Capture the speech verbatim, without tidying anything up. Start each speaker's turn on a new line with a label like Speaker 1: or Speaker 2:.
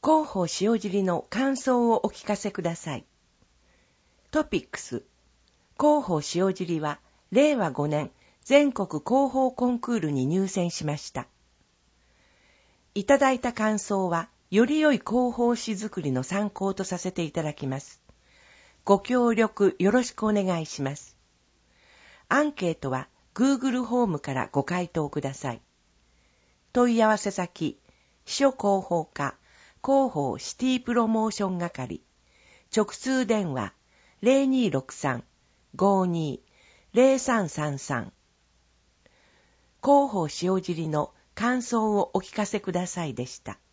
Speaker 1: 広報塩尻の感想をお聞かせください。トピックス。広報塩尻はれいわごねん全国広報コンクールに入選しました。いただいた感想はより良い広報誌作りの参考とさせていただきます。ご協力よろしくお願いします。アンケートは Google ホームからご回答ください。問い合わせ先、秘書広報課、広報シティプロモーション係、直通電話 ゼロにーろくさん ごーにー ゼロさんさんさん。広報塩尻の感想をお聞かせくださいでした。